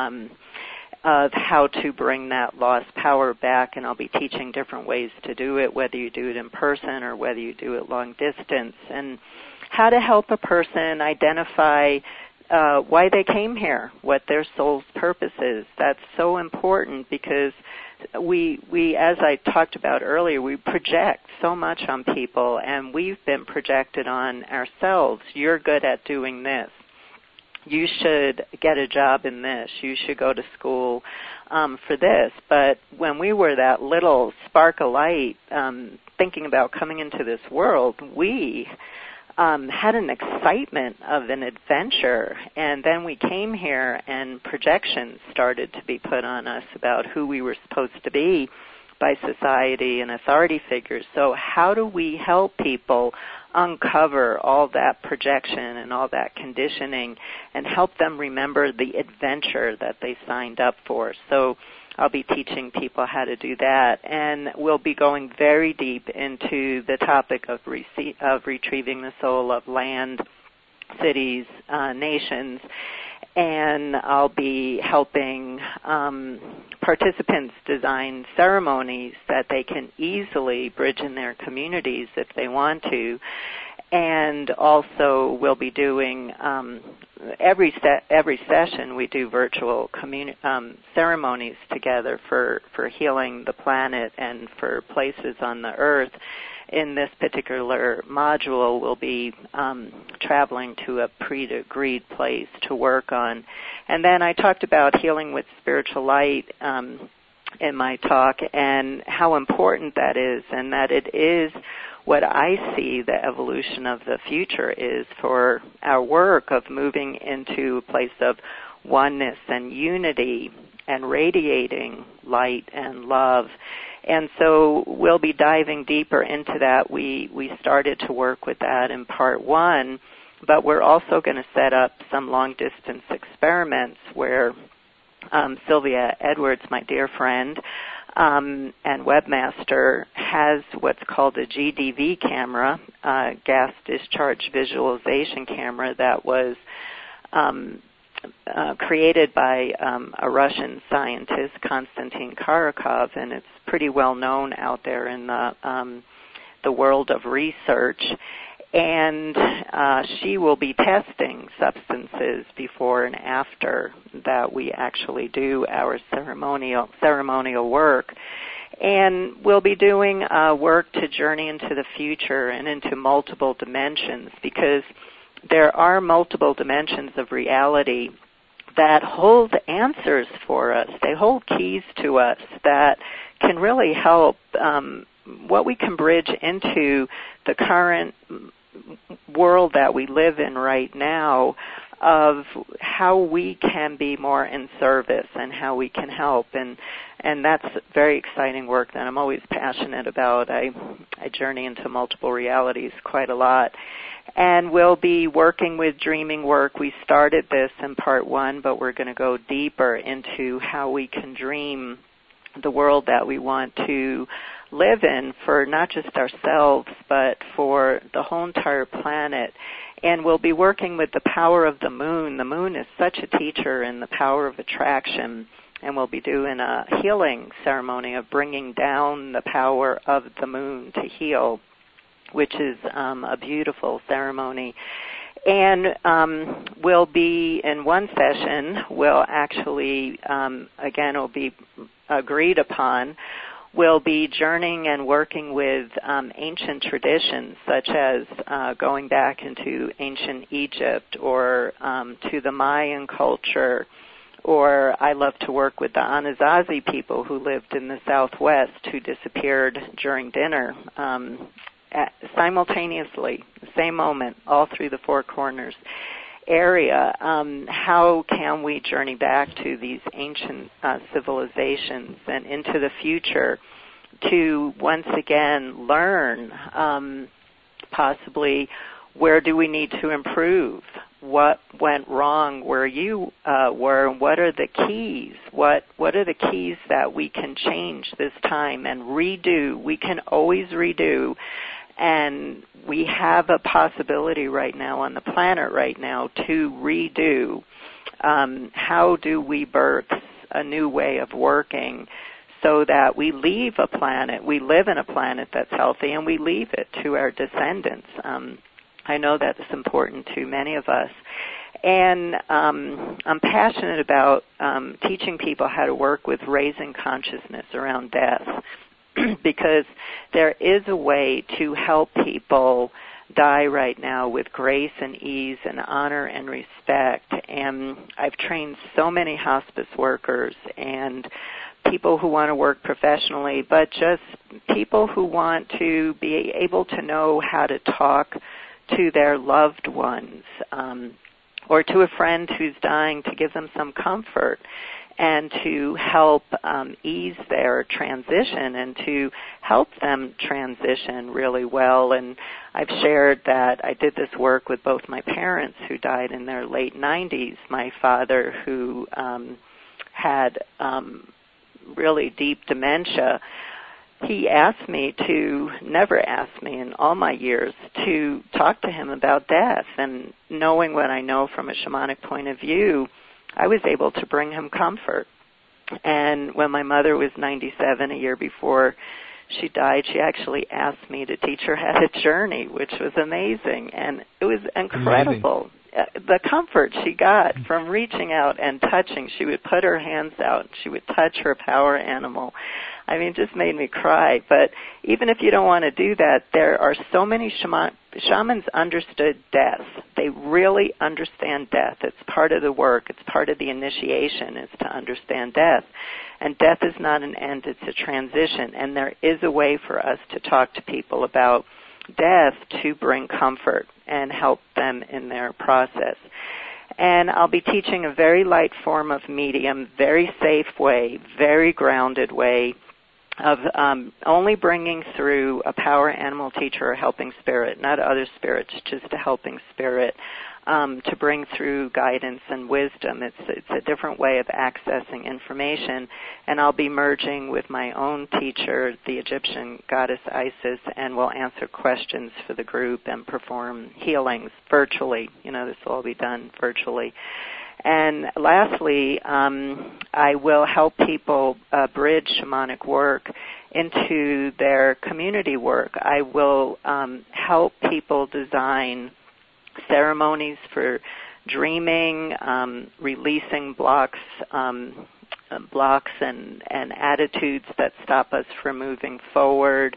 of how to bring that lost power back. And I'll be teaching different ways to do it, whether you do it in person or whether you do it long distance, and how to help a person identify why they came here, what their soul's purpose is. That's so important, because we, as I talked about earlier, we project so much on people, and we've been projected on ourselves. You're good at doing this. You should get a job in this. You should go to school for this. But when we were that little spark of light thinking about coming into this world, we had an excitement of an adventure, and then we came here and projections started to be put on us about who we were supposed to be by society and authority figures. So how do we help people uncover all that projection and all that conditioning and help them remember the adventure that they signed up for? So I'll be teaching people how to do that, and we'll be going very deep into the topic of retrieving the soul of land, cities, nations, and I'll be helping participants design ceremonies that they can easily bridge in their communities if they want to. And also we'll be doing every session we do virtual ceremonies together for healing the planet and for places on the earth. In this particular module, we'll be traveling to a pre-agreed place to work on. And then I talked about healing with spiritual light in my talk and how important that is, and that it is what I see the evolution of the future is for our work of moving into a place of oneness and unity and radiating light and love. And so we'll be diving deeper into that. We started to work with that in part one, but we're also going to set up some long-distance experiments where Sylvia Edwards, my dear friend, and webmaster, has what's called a GDV camera, gas discharge visualization camera, that was created by a Russian scientist, Konstantin Karakov, and it's pretty well known out there in the world of research. And she will be testing substances before and after that we actually do our ceremonial work. And we'll be doing work to journey into the future and into multiple dimensions, because there are multiple dimensions of reality that hold answers for us. They hold keys to us that can really help what we can bridge into the current world that we live in right now, of how we can be more in service and how we can help. And that's very exciting work that I'm always passionate about. I journey into multiple realities quite a lot. And we'll be working with dreaming work. We started this in part one, but we're going to go deeper into how we can dream the world that we want to live in for not just ourselves, but for the whole entire planet. And we'll be working with the power of the moon. The moon is such a teacher in the power of attraction, and we'll be doing a healing ceremony of bringing down the power of the moon to heal, which is a beautiful ceremony. And we'll be, in one session, we'll actually, again, it'll be agreed upon, we'll be journeying and working with ancient traditions, such as going back into ancient Egypt or to the Mayan culture, or I love to work with the Anasazi people who lived in the Southwest who disappeared during dinner simultaneously, the same moment, all through the Four Corners area. How can we journey back to these ancient civilizations and into the future to once again learn possibly where do we need to improve, what went wrong where you were, and what are the keys, what are the keys that we can change this time and redo. We can always redo. And we have a possibility right now on the planet right now to redo. How do we birth a new way of working so that we leave a planet, we live in a planet that's healthy, and we leave it to our descendants? I know that's important to many of us. And I'm passionate about teaching people how to work with raising consciousness around death, because there is a way to help people die right now with grace and ease and honor and respect. And I've trained so many hospice workers and people who want to work professionally, but just people who want to be able to know how to talk to their loved ones or to a friend who's dying, to give them some comfort and to help ease their transition and to help them transition really well. And I've shared that I did this work with both my parents who died in their late 90s, my father who had really deep dementia. He asked me to, never asked me in all my years, to talk to him about death. And knowing what I know from a shamanic point of view, I was able to bring him comfort. And when my mother was 97, a year before she died, she actually asked me to teach her how to journey, which was amazing. And it was incredible. the comfort she got from reaching out and touching. She would put her hands out. She would touch her power animal. I mean, it just made me cry. But even if you don't want to do that, there are so many shamans understood death. They really understand death. It's part of the work. It's part of the initiation is to understand death. And death is not an end. It's a transition. And there is a way for us to talk to people about death to bring comfort and help them in their process. And I'll be teaching a very light form of medium, very safe way, very grounded way of only bringing through a power animal teacher or helping spirit, not other spirits, just a helping spirit, to bring through guidance and wisdom. It's a different way of accessing information, and I'll be merging with my own teacher, the Egyptian goddess Isis, and we'll answer questions for the group and perform healings virtually. You know, this will all be done virtually. And lastly, I will help people bridge shamanic work into their community work. I will help people design ceremonies for dreaming, releasing blocks and attitudes that stop us from moving forward,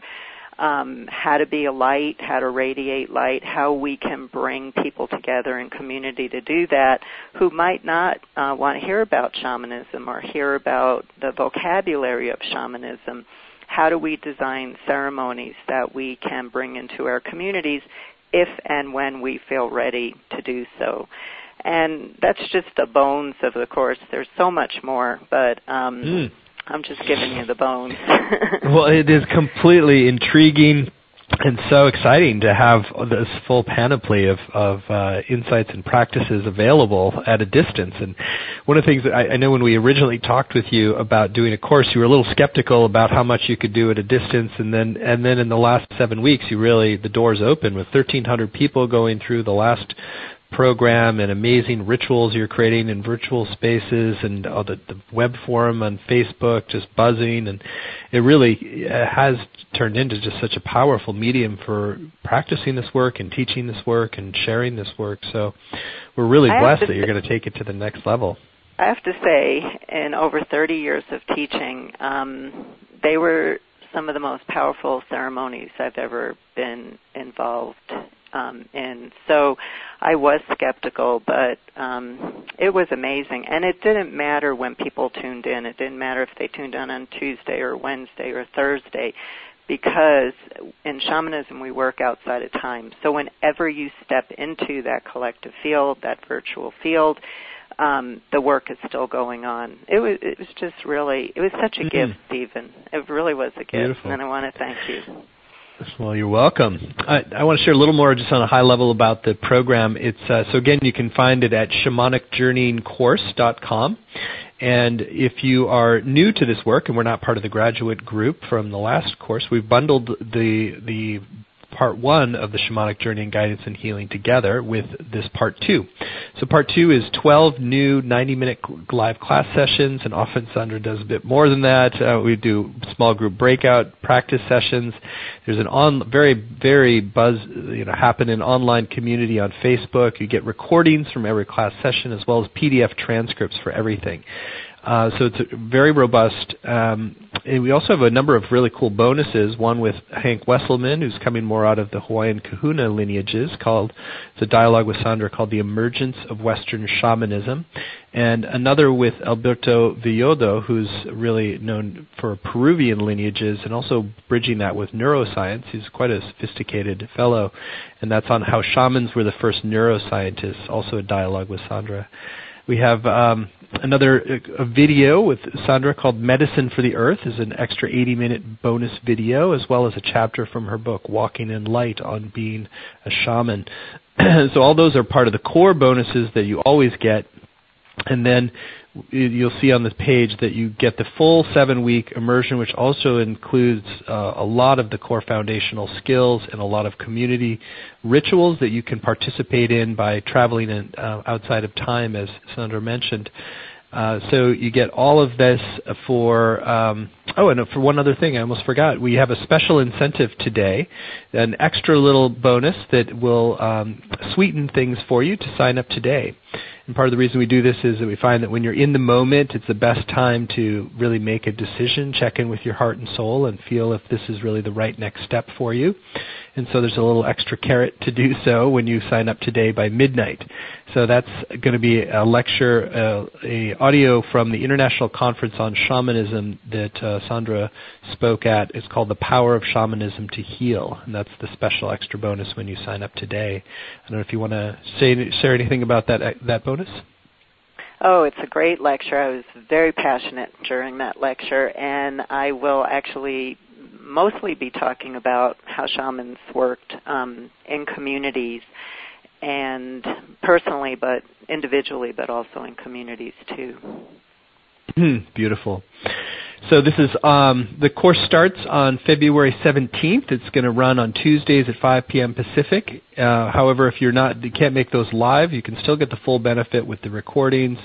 how to be a light, how to radiate light, how we can bring people together in community to do that who might not want to hear about shamanism or hear about the vocabulary of shamanism. How do we design ceremonies that we can bring into our communities if and when we feel ready to do so? And that's just the bones of the course. There's so much more, but I'm just giving you the bones. Well, it is completely intriguing and so exciting to have this full panoply of insights and practices available at a distance. And one of the things that I know when we originally talked with you about doing a course, you were a little skeptical about how much you could do at a distance. And then in the last 7 weeks, the doors open with 1,300 people going through the last program and amazing rituals you're creating in virtual spaces and the web forum on Facebook just buzzing, and it really has turned into just such a powerful medium for practicing this work and teaching this work and sharing this work. So we're really blessed that you're going to take it to the next level. I have to say, in over 30 years of teaching, they were some of the most powerful ceremonies I've ever been involved in. So I was skeptical, but it was amazing. And it didn't matter when people tuned in. It didn't matter if they tuned in on Tuesday or Wednesday or Thursday, because in shamanism we work outside of time. So whenever you step into that collective field, that virtual field, the work is still going on. It was just really, it was such a gift, Stephen. It really was a gift. Beautiful. And I want to thank you. Well, you're welcome. I want to share a little more just on a high level about the program. It's so again, you can find it at shamanicjourneyingcourse.com. And if you are new to this work and we're not part of the graduate group from the last course, we've bundled the Part 1 of the Shamanic Journey and Guidance and Healing together with this Part 2. So Part 2 is 12 new 90-minute live class sessions, and often Sandra does a bit more than that. We do small group breakout practice sessions. There's an very, very happening online community on Facebook. You get recordings from every class session as well as PDF transcripts for everything. So it's very robust. And we also have a number of really cool bonuses, one with Hank Wesselman, who's coming more out of the Hawaiian Kahuna lineages, it's a dialogue with Sandra called The Emergence of Western Shamanism, and another with Alberto Villodo, who's really known for Peruvian lineages and also bridging that with neuroscience. He's quite a sophisticated fellow, and that's on how shamans were the first neuroscientists, also a dialogue with Sandra. We have another video with Sandra called Medicine for the Earth, is an extra 80-minute bonus video, as well as a chapter from her book, Walking in Light, on being a shaman. So all those are part of the core bonuses that you always get. And then you'll see on this page that you get the full 7-week immersion, which also includes a lot of the core foundational skills and a lot of community rituals that you can participate in by traveling outside of time, as Sandra mentioned. So you get all of this for, and for one other thing, I almost forgot. We have a special incentive today, an extra little bonus that will sweeten things for you to sign up today. And part of the reason we do this is that we find that when you're in the moment, it's the best time to really make a decision, check in with your heart and soul, and feel if this is really the right next step for you. And so there's a little extra carrot to do so when you sign up today by midnight. So that's going to be a lecture, a audio from the International Conference on Shamanism that Sandra spoke at. It's called The Power of Shamanism to Heal, and that's the special extra bonus when you sign up today. I don't know if you want to share anything about that bonus. Oh, it's a great lecture. I was very passionate during that lecture, and I will actually mostly be talking about how shamans worked in communities and personally, but individually, but also in communities too. Beautiful. So this is the course starts on February 17th. It's going to run on Tuesdays at 5 p.m. Pacific. However, if you can't make those live, you can still get the full benefit with the recordings.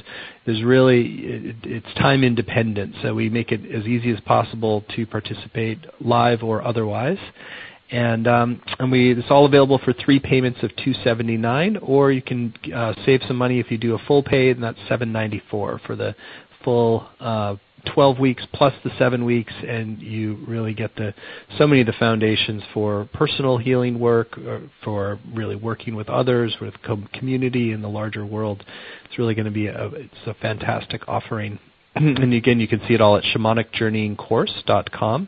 It's time independent, so we make it as easy as possible to participate live or otherwise. And it's all available for 3 payments of $279, or you can save some money if you do a full pay, and that's $794 for the full 12 weeks plus the 7 weeks, and you really get so many of the foundations for personal healing work, or for really working with others, with community in the larger world. It's really going to be it's a fantastic offering. And again, you can see it all at shamanicjourneyingcourse.com.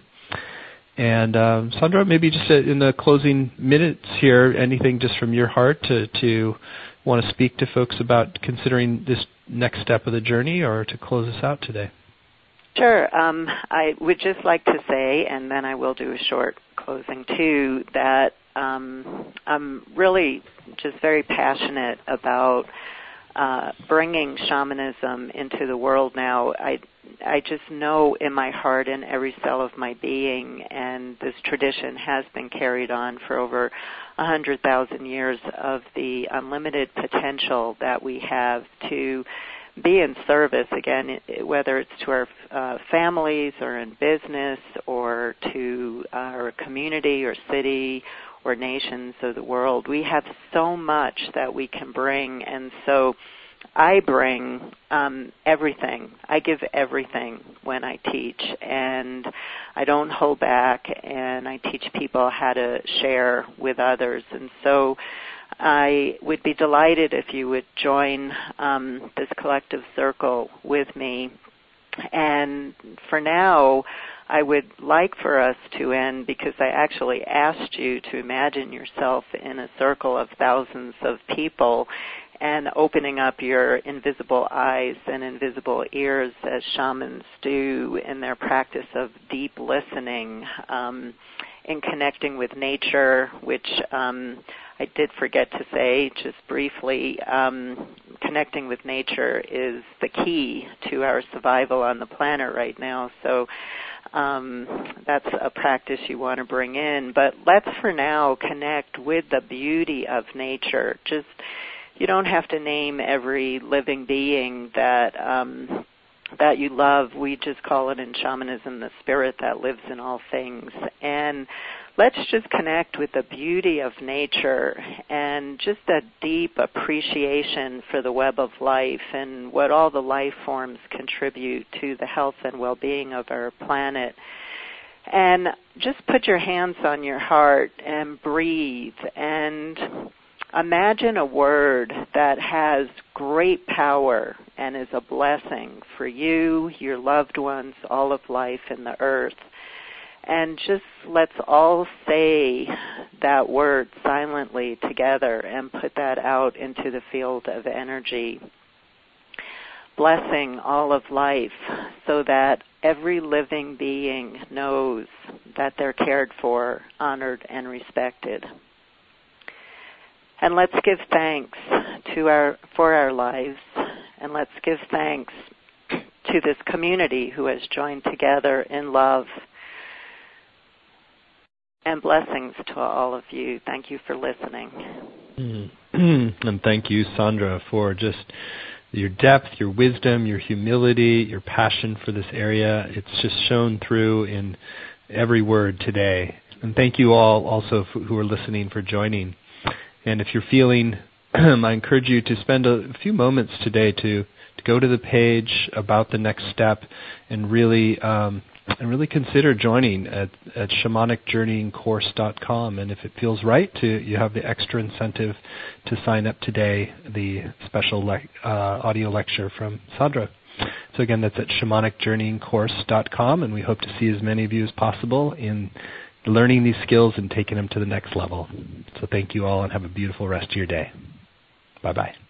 And Sandra, maybe just in the closing minutes here, anything just from your heart to want to speak to folks about considering this next step of the journey, or to close us out today? Sure. I would just like to say, and then I will do a short closing too, that I'm really just very passionate about bringing shamanism into the world now. I just know in my heart and every cell of my being, and this tradition has been carried on for over 100,000 years, of the unlimited potential that we have to be in service, again, whether it's to our families or in business or to our community or city or nations of the world. We have so much that we can bring, and so I bring everything. I give everything when I teach, and I don't hold back, and I teach people how to share with others. And so I would be delighted if you would join this collective circle with me. And for now, I would like for us to end, because I actually asked you to imagine yourself in a circle of thousands of people and opening up your invisible eyes and invisible ears, as shamans do in their practice of deep listening, in connecting with nature, which I did forget to say just briefly. Connecting with nature is the key to our survival on the planet right now. So that's a practice you want to bring in. But let's for now connect with the beauty of nature. You don't have to name every living being that you love. We just call it in shamanism the spirit that lives in all things. And let's just connect with the beauty of nature and just a deep appreciation for the web of life and what all the life forms contribute to the health and well-being of our planet. And just put your hands on your heart and breathe, and imagine a word that has great power and is a blessing for you, your loved ones, all of life and the earth. And just let's all say that word silently together and put that out into the field of energy. Blessing all of life so that every living being knows that they're cared for, honored, and respected. And let's give thanks for our lives, and let's give thanks to this community who has joined together in love. And blessings to all of you. Thank you for listening. And thank you, Sandra, for just your depth, your wisdom, your humility, your passion for this area. It's just shown through in every word today. And thank you all also who are listening for joining. And if you're feeling, I encourage you to spend a few moments today to go to the page about the next step and really consider joining at shamanicjourneyingcourse.com. And if it feels right, you have the extra incentive to sign up today, the special audio lecture from Sadra. So again, that's at shamanicjourneyingcourse.com, and we hope to see as many of you as possible in learning these skills and taking them to the next level. So thank you all, and have a beautiful rest of your day. Bye-bye.